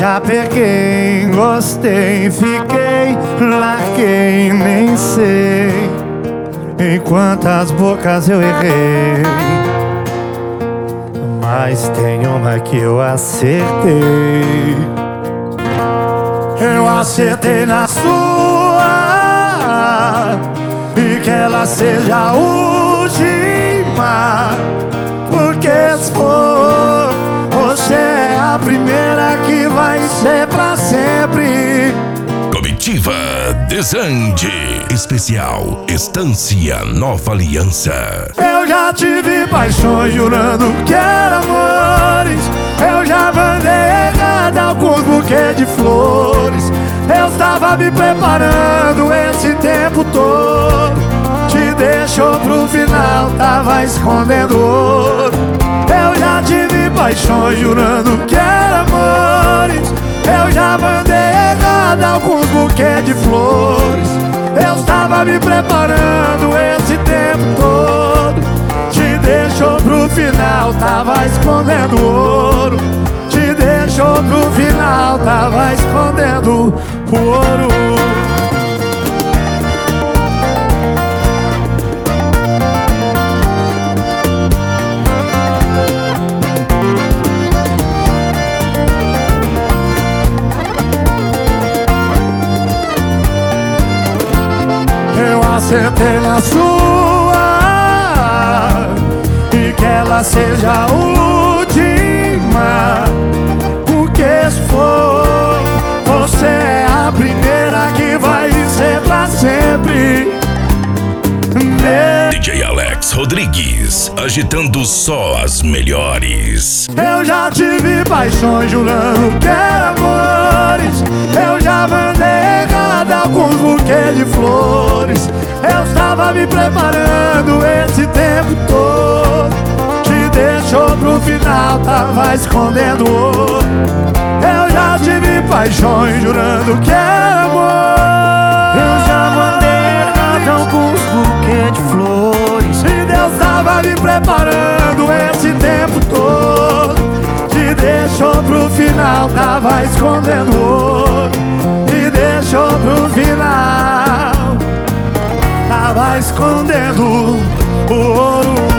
já peguei, gostei, fiquei, larguei, nem sei em quantas bocas eu errei, mas tem uma que eu acertei. Eu acertei na sua, e que ela seja a última, porque se for, você é a primeira que vai ser pra sempre. Comitiva Desande, especial Estância Nova Aliança. Eu já tive paixões jurando que eram amores. Eu já mandei errada com buquê de flores. Eu estava me preparando esse tempo todo. Te deixou pro final, tava escondendo ouro. Eu já tive paixões jurando que eram amores. Eu já mandei errada alguns buquês de flores. Eu estava me preparando esse tempo todo. Te deixou pro final, tava escondendo ouro. Te deixou pro final, tava escondendo o ouro. Acertei na sua, e que ela seja a última, porque se for, você é a primeira que vai ser pra sempre. DJ Alex Rodrigues, agitando só as melhores. Eu já tive paixões jurando que eram amores. Eu já mandei errada alguns buquês de flores. Eu estava me preparando esse tempo todo. Te deixou pro final, tava escondendo ouro. Eu já tive paixões jurando que era amor. Eu já mandei errada alguns buquês de flores. E Deus tava me preparando esse tempo todo. Te deixou pro final, tava escondendo ouro. Te deixou pro final, tava escondendo o ouro.